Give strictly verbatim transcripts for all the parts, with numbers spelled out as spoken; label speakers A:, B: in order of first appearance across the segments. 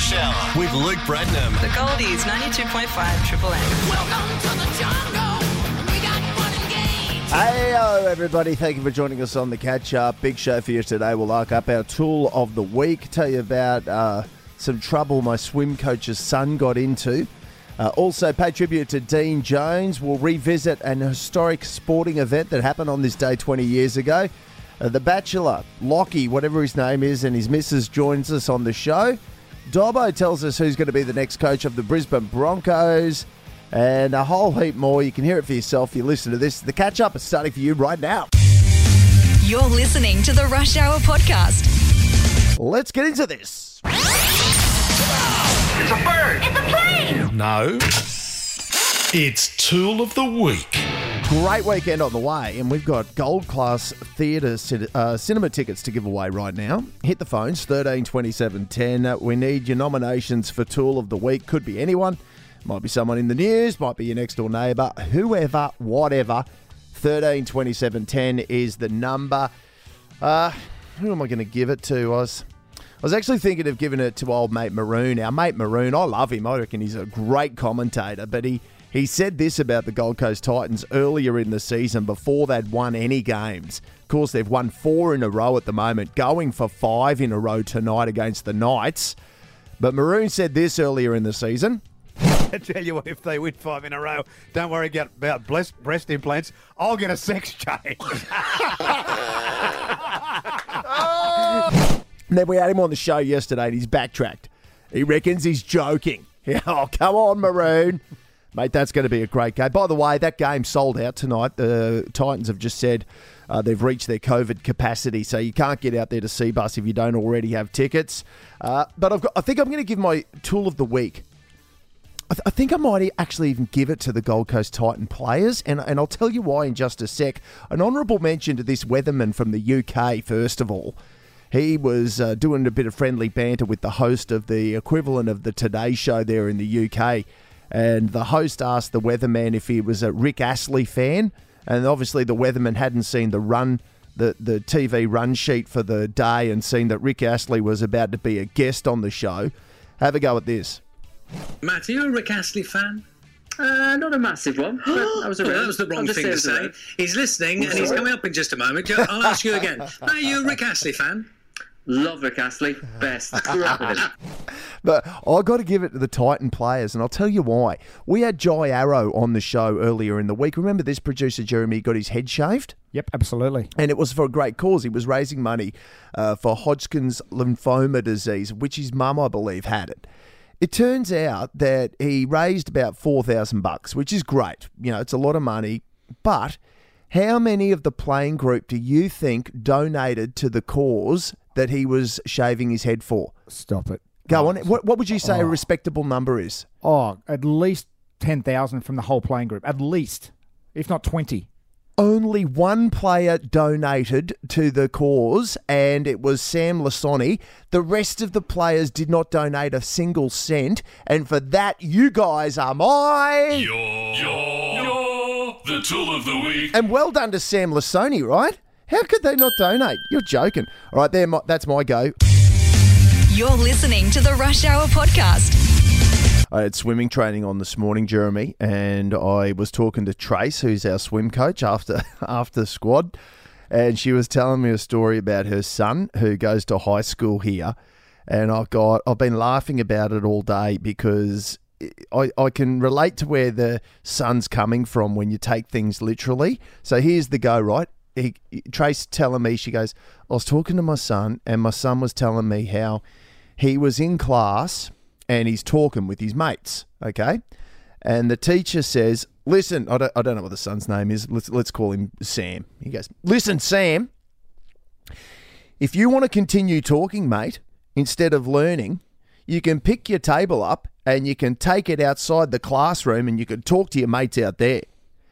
A: Rush Hour with Luke Bradnam.
B: The Goldies, ninety-two point five Triple M.
C: Welcome to the jungle. We got fun and games.
D: Hey-o, everybody. Thank you for joining us on the catch-up. Big show for you today. We'll lock up our tool of the week. Tell you about uh, some trouble my swim coach's son got into. Uh, also, pay tribute to Dean Jones. We'll revisit an historic sporting event that happened on this day twenty years ago. Uh, the Bachelor, Lockie, whatever his name is, and his missus joins us on the show. Dobbo tells us who's going to be the next coach of the Brisbane Broncos. And a whole heap more. You can hear it for yourself if you listen to this. The catch-up is starting for you right now.
E: You're listening to the Rush Hour podcast.
D: Let's get into this.
F: It's a bird.
C: It's a plane.
F: No. It's Tool of the Week.
D: Great weekend on the way, and we've got gold class theatre uh, cinema tickets to give away right now. Hit the phones, thirteen twenty-seven ten. Uh, we need your nominations for Tool of the Week. Could be anyone. Might be someone in the news, might be your next door neighbour, whoever, whatever. thirteen twenty-seven ten is the number. Uh, who am I going to give it to? I was, I was actually thinking of giving it to old mate Maroon. Our mate Maroon, I love him. I reckon he's a great commentator, but he, he said this about the Gold Coast Titans earlier in the season before they'd won any games. Of course, they've won four in a row at the moment, going for five in a row tonight against the Knights. But Maroon said this earlier in the season.
G: I tell you what, if they win five in a row, don't worry about breast, breast implants. I'll get a sex change.
D: Then we had him on the show yesterday and he's backtracked. He reckons he's joking. Oh, come on, Maroon. Mate, that's going to be a great game. By the way, that game sold out tonight. The Titans have just said uh, they've reached their COVID capacity, so you can't get out there to Seabus if you don't already have tickets. Uh, but I've got, I think I'm going to give my Tool of the Week. I, th- I think I might actually even give it to the Gold Coast Titan players, and, and I'll tell you why in just a sec. An honourable mention to this weatherman from the U K, first of all. He was uh, doing a bit of friendly banter with the host of the equivalent of the Today Show there in the U K, and the host asked the weatherman if he was a Rick Astley fan, and obviously the weatherman hadn't seen the run, the, the T V run sheet for the day and seen that Rick Astley was about to be a guest on the show. Have a go at this.
H: Matt, are you a Rick Astley fan?
I: Uh, not a massive one. But that was a
H: well, that was the wrong thing to say. He's listening and he's coming up in just a moment. I'll ask you again. Are you a Rick Astley fan?
I: Love Rick Astley. Best. Grew up with him.
D: But I've got to give it to the Titan players, and I'll tell you why. We had Jai Arrow on the show earlier in the week. Remember this producer, Jeremy, got his head shaved?
J: Yep, absolutely.
D: And it was for a great cause. He was raising money uh, for Hodgkin's lymphoma disease, which his mum, I believe, had it. It turns out that he raised about four thousand bucks, which is great. You know, it's a lot of money. But how many of the playing group do you think donated to the cause that he was shaving his head for?
J: Stop it.
D: Go on. What, what would you say oh. a respectable number is?
J: Oh, at least ten thousand from the whole playing group. At least, if not twenty.
D: Only one player donated to the cause, and it was Sam Lasoni. The rest of the players did not donate a single cent, and for that, you guys are my...
F: You're, you're, you're the Tool of the Week.
D: And well done to Sam Lasoni, right? How could they not donate? You're joking. All right, there. My, that's my go.
E: You're listening to the Rush Hour podcast.
D: I had swimming training on this morning, Jeremy, and I was talking to Trace, who's our swim coach after after the squad, and she was telling me a story about her son who goes to high school here, and I've got I've been laughing about it all day because I, I can relate to where the son's coming from when you take things literally. So here's the go, right? He, Trace telling me, she goes, I was talking to my son, and my son was telling me how he was in class and he's talking with his mates, okay? And the teacher says, listen, I don't, I don't know what the son's name is. Let's, let's call him Sam. He goes, listen, Sam, if you want to continue talking, mate, instead of learning, you can pick your table up and you can take it outside the classroom and you can talk to your mates out there.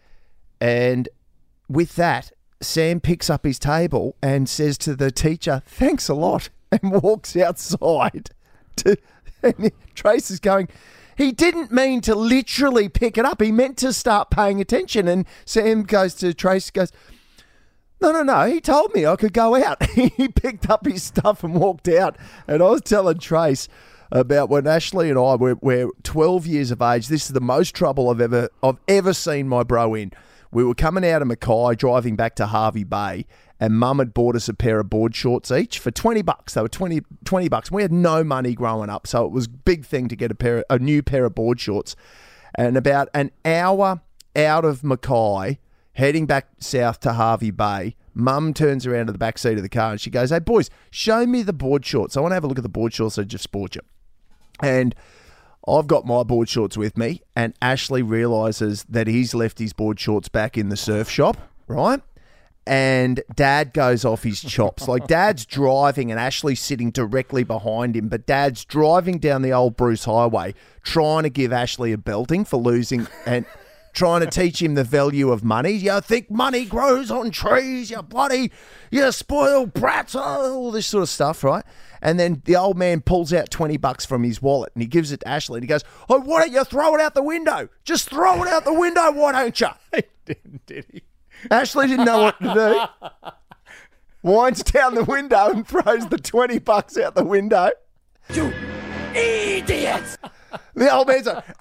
D: And with that, Sam picks up his table and says to the teacher, thanks a lot, and walks outside to... And Trace is going, he didn't mean to literally pick it up. He meant to start paying attention. And Sam goes to Trace, goes, no, no, no. He told me I could go out. He picked up his stuff and walked out. And I was telling Trace, about when Ashley and I were, were twelve years of age. This is the most trouble I've ever I've ever seen my bro in. We were coming out of Mackay, driving back to Harvey Bay, and Mum had bought us a pair of board shorts each for twenty bucks. They were twenty, twenty bucks. We had no money growing up, so it was a big thing to get a pair, a new pair of board shorts. And about an hour out of Mackay, heading back south to Harvey Bay, Mum turns around to the back seat of the car and she goes, "Hey boys, show me the board shorts. I want to have a look at the board shorts I just bought you." And I've got my board shorts with me, and Ashley realises that he's left his board shorts back in the surf shop, right? And Dad goes off his chops. Like, Dad's driving and Ashley's sitting directly behind him, but Dad's driving down the old Bruce Highway trying to give Ashley a belting for losing and trying to teach him the value of money. You think money grows on trees, you bloody, you spoiled brats, all this sort of stuff, right? And then the old man pulls out twenty bucks from his wallet and he gives it to Ashley and he goes, "Oh, why don't you throw it out the window? Just throw it out the window, why don't you?"
J: He didn't, did he?
D: Ashley didn't know what to do. Winds down the window and throws the twenty bucks out the window. "You idiots!" The old man's like,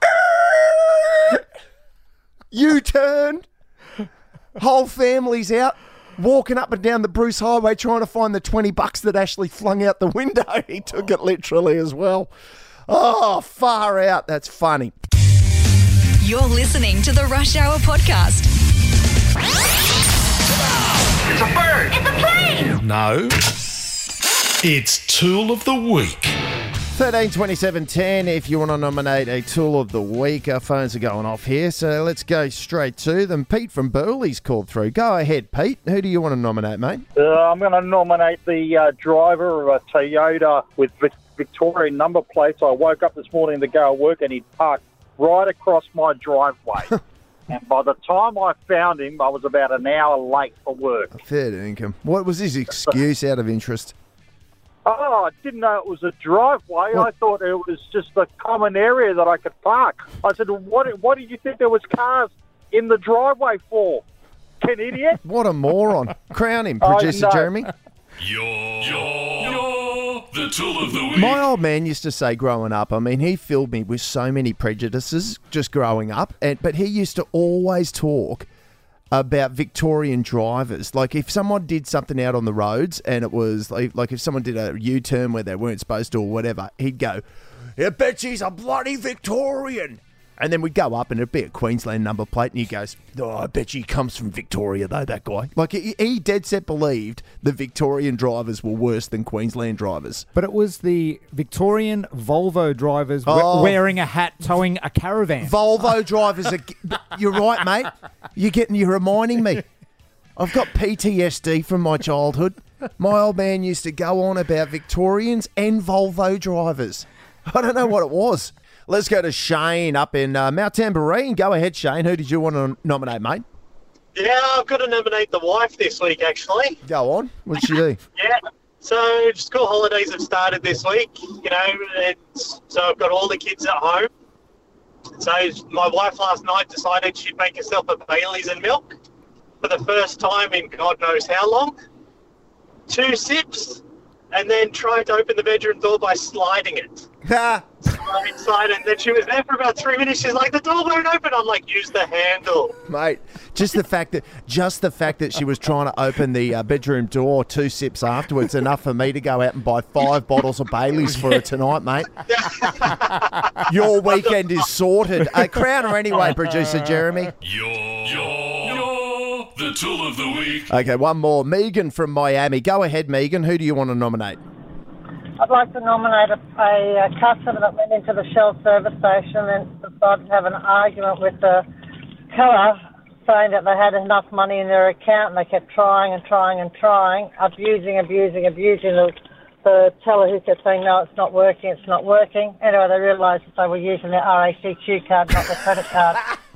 D: U-turn. Whole family's out, walking up and down the Bruce Highway trying to find the twenty bucks that Ashley flung out the window. He took it literally as well. Oh, far out. That's funny.
E: You're listening to the Rush Hour Podcast.
C: It's a bird. It's a plane.
F: No. It's Tool of the Week.
D: thirteen twenty-seven ten if you want to nominate a Tool of the Week. Our phones are going off here, so let's go straight to them. Pete from Burley's called through. Go ahead, Pete. Who do you want to nominate, mate?
K: Uh, I'm going to nominate the uh, driver of a Toyota with Vic- Victorian number plates. I woke up this morning to go to work and he'd parked right across my driveway. And by the time I found him, I was about an hour late for work.
D: Fair income. What was his excuse out of interest?
K: Oh, I didn't know it was a driveway. What? I thought it was just a common area that I could park. I said, well, what, what did you think there was cars in the driveway for? An idiot?
D: What a moron. Crown him, producer
K: oh, no.
D: Jeremy.
F: You're, you're, you're the Tool of the Week.
D: My old man used to say growing up, I mean, he filled me with so many prejudices just growing up, and but he used to always talk about Victorian drivers. Like, if someone did something out on the roads and it was like, like if someone did a U-turn where they weren't supposed to or whatever, he'd go, "I bet she's a bloody Victorian." And then we'd go up and it'd be a Queensland number plate and he goes, "Oh, I bet she comes from Victoria though, that guy." Like, he, he dead set believed the Victorian drivers were worse than Queensland drivers.
J: But it was the Victorian Volvo drivers we-
D: Oh.
J: wearing a hat, towing a caravan.
D: Volvo drivers are... You're right, mate. You're getting... You're reminding me. I've got P T S D from my childhood. My old man used to go on about Victorians and Volvo drivers. I don't know what it was. Let's go to Shane up in uh, Mount Tambourine. Go ahead, Shane. Who did you want to nominate, mate?
L: Yeah, I've got to nominate the wife this week, actually.
D: Go on. What did she do?
L: Yeah. So school holidays have started this week, you know, it's, so I've got all the kids at home. So my wife last night decided she'd make herself a Baileys and milk for the first time in God knows how long. Two sips, and then tried to open the bedroom door by sliding it. Slide, slide, and then she was there for about three minutes. She's like, "The door won't open." I'm like, "Use the handle."
D: Mate, just the fact that just the fact that she was trying to open the uh, bedroom door two sips afterwards enough for me to go out and buy five bottles of Baileys for her tonight, mate. Your weekend is sorted. A crowner anyway, producer Jeremy.
F: You're, you're, you're the Tool of the Week.
D: Okay, one more. Megan from Miami. Go ahead, Megan. Who do you want to nominate?
M: I'd like to nominate a, a, a customer that went into the Shell service station and decided to have an argument with the teller, saying that they had enough money in their account and they kept trying and trying and trying, abusing, abusing, abusing the, the teller, who kept saying, "No, it's not working, it's not working." Anyway, they realised that they were using their R A C Q card, not their credit card.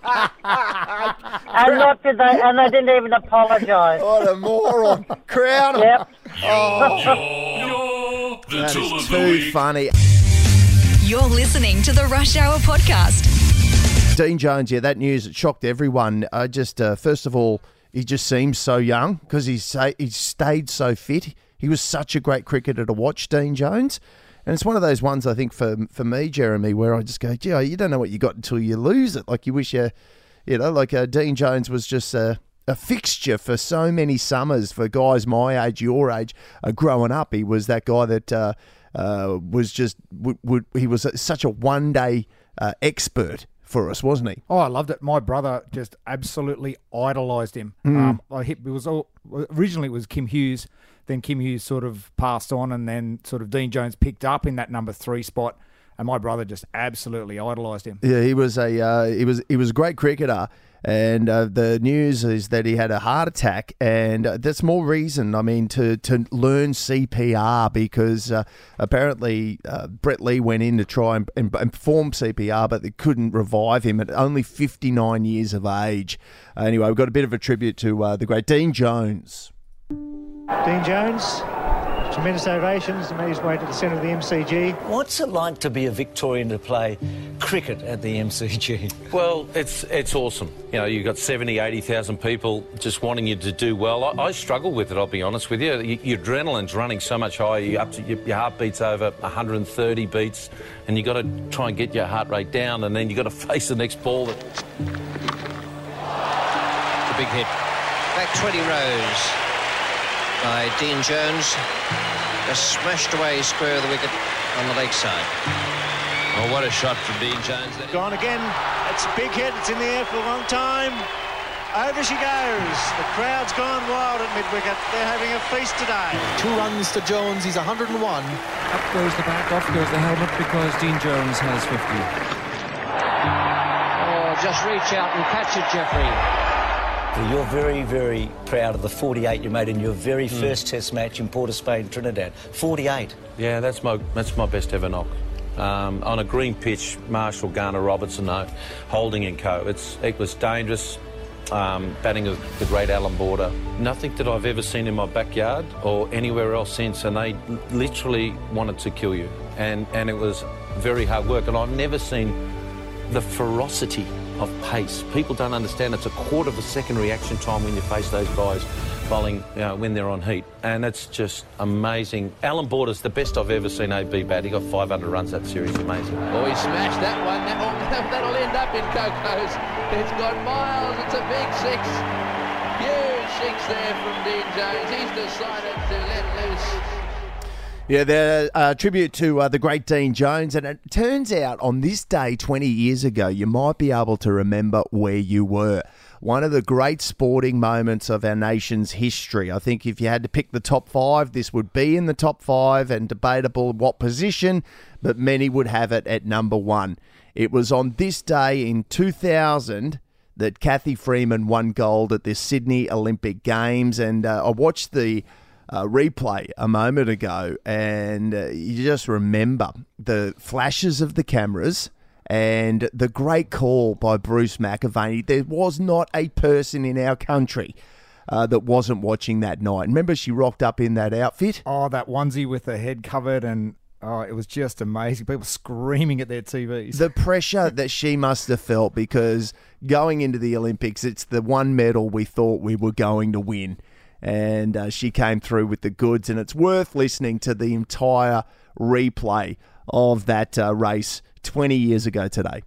M: and not did they, and they didn't even apologise.
D: What a moron. Crown 'em.
M: Yep.
D: Oh.
F: You're, you're the
D: That
F: Tool
D: is
F: of the
D: too
F: Week.
D: funny.
E: You're listening to the Rush Hour Podcast.
D: Dean Jones, yeah, that news, it shocked everyone. I just, uh, first of all, he just seems so young because he's, so, he's stayed so fit. He was such a great cricketer to watch, Dean Jones. And it's one of those ones, I think, for for me, Jeremy, where I just go, gee, you don't know what you got until you lose it. Like you wish you, you know, like uh, Dean Jones was just a, a fixture for so many summers for guys my age, your age, uh, growing up. He was that guy that uh, uh, was just, would, would, he was such a one-day uh, expert for us, wasn't he?
J: Oh, I loved it. My brother just absolutely idolised him.
D: Mm.
J: Um, I hit, it was all, originally it was Kim Hughes. Then Kim Hughes sort of passed on, and then sort of Dean Jones picked up in that number three spot, and my brother just absolutely idolised him.
D: Yeah, he was a uh, he was he was a great cricketer, and uh, the news is that he had a heart attack, and uh, that's more reason, I mean, to to learn C P R because uh, apparently uh, Brett Lee went in to try and, and, and perform C P R, but they couldn't revive him at only fifty-nine years of age. Uh, anyway, we've got a bit of a tribute to uh, the great Dean Jones.
N: Dean Jones, tremendous ovations, made his way to the centre of the M C G.
O: What's it like to be a Victorian to play cricket at the M C G?
P: Well, it's it's awesome. You know, you've got seventy, eighty thousand people just wanting you to do well. I, I struggle with it, I'll be honest with you. you your adrenaline's running so much higher. You up to, your, your heartbeat's over one hundred thirty beats, and you've got to try and get your heart rate down, and then you've got to face the next ball. That...
Q: The big hit. Back twenty rows by Dean Jones, just smashed away square of the wicket on the leg side.
R: Oh, what a shot from Dean Jones.
N: Gone again. It's a big hit. It's in the air for a long time. Over she goes. The crowd's gone wild at mid-wicket. They're having a feast today.
S: Two runs to Jones. He's one hundred and one.
T: Up goes the bat, off goes the helmet because Dean Jones has fifty.
Q: Oh, just reach out and catch it, Jeffrey.
O: You're very, very proud of the forty-eight you made in your very mm. first Test match in Port of Spain, Trinidad. forty-eight.
P: Yeah, that's my that's my best ever knock. Um, on a green pitch, Marshall, Garner, Robertson, no, Holding and co. It's it was dangerous. Um, batting with the great Alan Border. Nothing that I've ever seen in my backyard or anywhere else since, and they literally wanted to kill you. And and it was very hard work, and I've never seen the ferocity of pace. People don't understand it's a quarter of a second reaction time when you face those guys bowling, you know, when they're on heat, and it's just amazing. Alan Border's the best I've ever seen A B bat. He got five hundred runs that series. Amazing.
R: Oh, he smashed that one. That'll, that'll end up in Coco's. It's got miles. It's a big six. Huge six there from Dean Jones. He's decided to let loose.
D: Yeah, the uh, tribute to uh, the great Dean Jones. And it turns out on this day twenty years ago, you might be able to remember where you were. One of the great sporting moments of our nation's history. I think if you had to pick the top five, this would be in the top five, and debatable what position, but many would have it at number one. It was on this day in two thousand that Cathy Freeman won gold at the Sydney Olympic Games, and uh, I watched the Uh, replay a moment ago, and uh, you just remember the flashes of the cameras and the great call by Bruce McAvaney. There was not a person in our country uh, that wasn't watching that night. Remember, she rocked up in that outfit?
J: Oh, that onesie with the head covered, and oh, it was just amazing. People screaming at their T Vs.
D: The pressure that she must have felt, because going into the Olympics, it's the one medal we thought we were going to win. And uh, she came through with the goods, and it's worth listening to the entire replay of that uh, race twenty years ago today.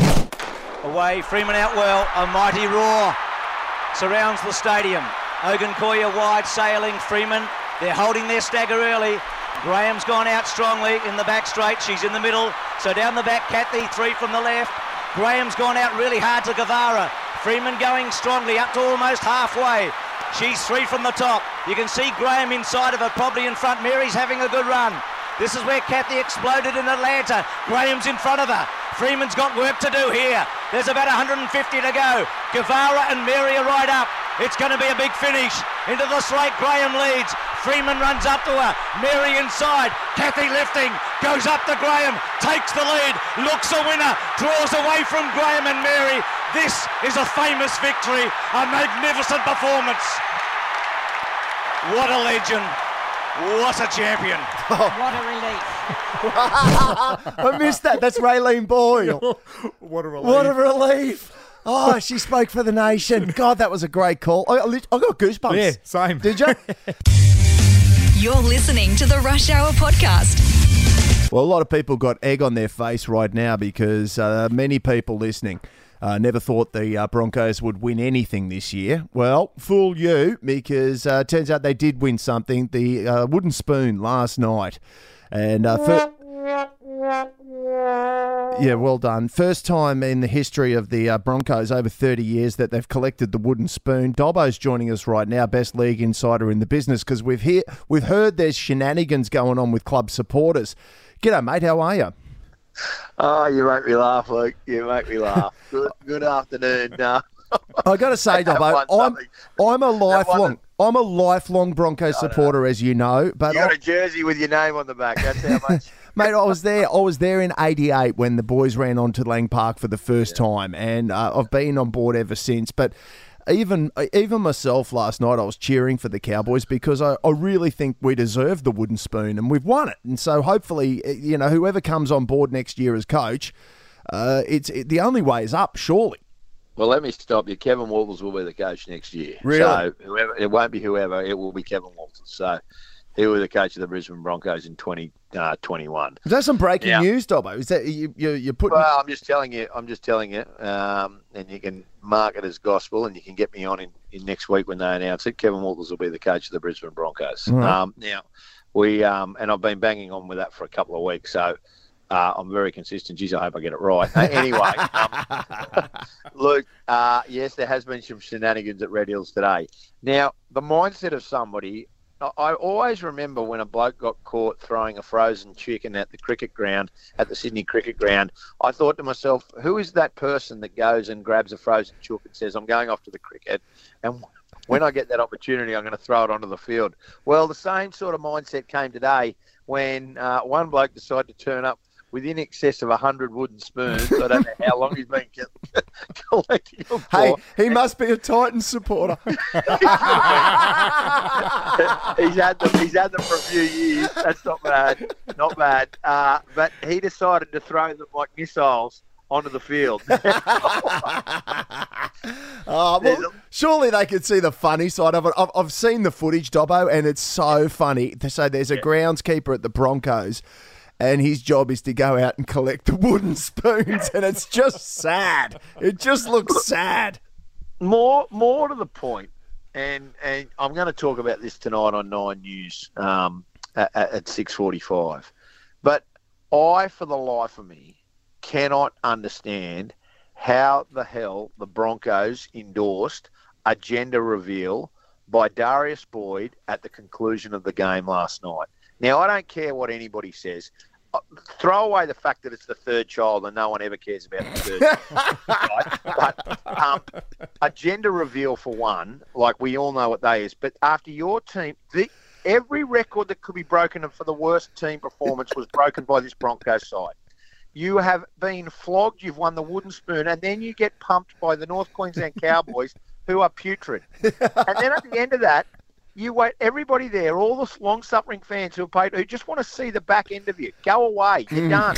U: Away, Freeman out well, a mighty roar surrounds the stadium. Ogunkoya wide sailing, Freeman, they're holding their stagger early. Graham's gone out strongly in the back straight, she's in the middle, so down the back, Cathy, three from the left. Graham's gone out really hard to Guevara. Freeman going strongly up to almost halfway. She's three from the top. You can see Graham inside of her, probably in front. Mary's having a good run. This is where Cathy exploded in Atlanta. Graham's in front of her. Freeman's got work to do here. There's about one hundred fifty to go. Guevara and Mary are right up. It's going to be a big finish. Into the slate, Graham leads. Freeman runs up to her. Mary inside. Cathy lifting. Goes up to Graham. Takes the lead. Looks a winner. Draws away from Graham and Mary. This is a famous victory. A magnificent performance. What a legend. What a champion.
V: What a relief.
D: I missed that. That's Raylene Boyle.
J: What a relief.
D: What a relief. Oh, she spoke for the nation. God, that was a great call. I, I got goosebumps.
J: Yeah, same.
D: Did you?
E: You're listening to the Rush Hour podcast.
D: Well, a lot of people got egg on their face right now because uh, many people listening uh, never thought the uh, Broncos would win anything this year. Well, fool you, because uh, turns out they did win something, the uh, wooden spoon last night. And uh, fir- yeah, well done. First time in the history of the uh, Broncos, over thirty years, that they've collected the wooden spoon. Dobbo's joining us right now, best league insider in the business, because we've hear we've heard there's shenanigans going on with club supporters. G'day, mate. How are you?
A: Oh, you make me laugh, Luke. You make me laugh. Good, good afternoon. Uh,
D: I got to say, Dobbo, I'm I'm a lifelong I'm a lifelong Broncos supporter, as you know. But
A: you got
D: I,
A: a jersey with your name on the back. That's how much.
D: Mate, I was there. I was there in eighty-eight when the boys ran onto Lang Park for the first yeah. time, and uh, I've been on board ever since. But even even myself last night, I was cheering for the Cowboys because I, I really think we deserve the wooden spoon, and we've won it. And so hopefully, you know, whoever comes on board next year as coach, uh, it's it, the only way is up, surely.
A: Well, let me stop you. Kevin Walters will be the coach next year.
D: Really?
A: So whoever, it won't be whoever. It will be Kevin Walters. So he was the coach of the Brisbane Broncos in twenty twenty-one.
D: Is that some breaking
A: yeah.
D: news, Dobbo? Is that you? You you're putting?
A: Well, I'm just telling you. I'm just telling you. Um, and you can mark it as gospel, and you can get me on in, in next week when they announce it. Kevin Walters will be the coach of the Brisbane Broncos.
D: Right.
A: Um, now, we um, and I've been banging on with that for a couple of weeks. So. Uh, I'm very consistent. Geez, I hope I get it right. Uh, anyway, um, Luke, uh, yes, there has been some shenanigans at Red Hills today. Now, the mindset of somebody, I, I always remember when a bloke got caught throwing a frozen chicken at the cricket ground, at the Sydney cricket ground, I thought to myself, who is that person that goes and grabs a frozen chook and says, I'm going off to the cricket, and when I get that opportunity, I'm going to throw it onto the field. Well, the same sort of mindset came today when uh, one bloke decided to turn up with in excess of one hundred wooden spoons. I don't know how long he's been collecting them for.
D: Hey, he must be a Titans supporter.
A: he's had them. He's had them for a few years. That's not bad. Not bad. Uh, but he decided to throw them like missiles onto the field.
D: Oh, well, surely they could see the funny side of it. I've, I've seen the footage, Dobbo, and it's so funny. So there's a groundskeeper at the Broncos, and his job is to go out and collect the wooden spoons, and it's just sad. It just looks sad.
A: More, more to the point, and and I'm going to talk about this tonight on Nine News um, at, at six forty-five. But I, for the life of me, cannot understand how the hell the Broncos endorsed a gender reveal by Darius Boyd at the conclusion of the game last night. Now, I don't care what anybody says. Throw away the fact that it's the third child and no one ever cares about the third child. Right? But um, a gender reveal, for one, like we all know what that is. But after your team, the, every record that could be broken for the worst team performance was broken by this Broncos side. You have been flogged, you've won the wooden spoon, and then you get pumped by the North Queensland Cowboys, who are putrid. And then at the end of that, you wait, everybody there, all the long-suffering fans who are paid, who just want to see the back end of you. Go away. You're done.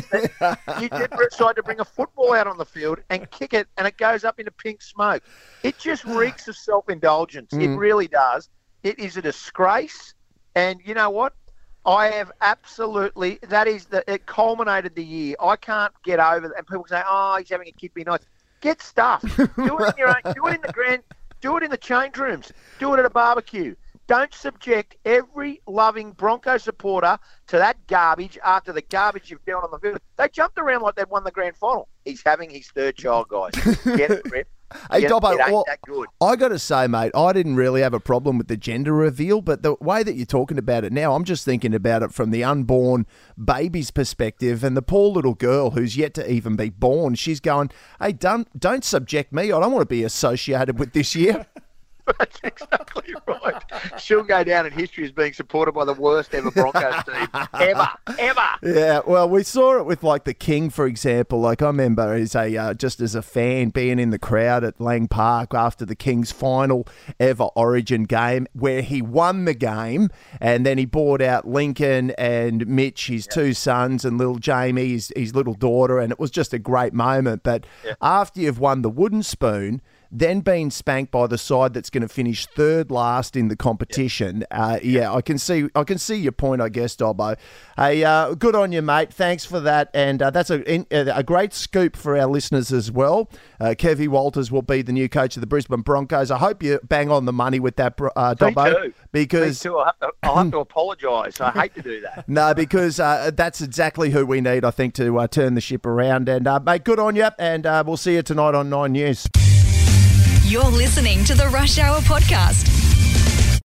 A: You decide to bring a football out on the field and kick it, and it goes up into pink smoke. It just reeks of self-indulgence. Mm. It really does. It is a disgrace. And you know what? I have absolutely, that is, the, it culminated the year. I can't get over that. And people say, oh, he's having a kid be nice. Get stuffed. Do it in your own, do it in the grand, do it in the change rooms. Do it at a barbecue. Don't subject every loving Bronco supporter to that garbage after the garbage you've done on the field. They jumped around like they'd won the grand final. He's having his third child, guys. Get it, Brett.
D: Hey,
A: Get,
D: Dobbo,
A: it ain't
D: well,
A: that good.
D: I got to say, mate, I didn't really have a problem with the gender reveal, but the way that you're talking about it now, I'm just thinking about it from the unborn baby's perspective, and the poor little girl who's yet to even be born, she's going, hey, don't, don't subject me. I don't want to be associated with this year.
A: That's exactly right. She'll go down in history as being supported by the worst ever Broncos team ever, ever.
D: Yeah, well, we saw it with like the King, for example. Like I remember as a uh, just as a fan being in the crowd at Lang Park after the King's final ever Origin game, where he won the game, and then he brought out Lincoln and Mitch, his yep. two sons, and little Jamie, his, his little daughter, and it was just a great moment. But yep. after you've won the wooden spoon, then being spanked by the side that's going to finish third last in the competition. Uh, yeah, I can see I can see your point, I guess, Dobbo. Hey, uh, good on you, mate. Thanks for that. And uh, that's a, a great scoop for our listeners as well. Uh, Kevy Walters will be the new coach of the Brisbane Broncos. I hope you bang on the money with that, uh, Dobbo.
A: Me too.
D: Because
A: Me too. I'll have to, I'll have to apologise. I hate to do that.
D: No, because uh, that's exactly who we need, I think, to uh, turn the ship around. And, uh, mate, good on you. And uh, we'll see you tonight on Nine News.
E: You're listening to the Rush Hour Podcast.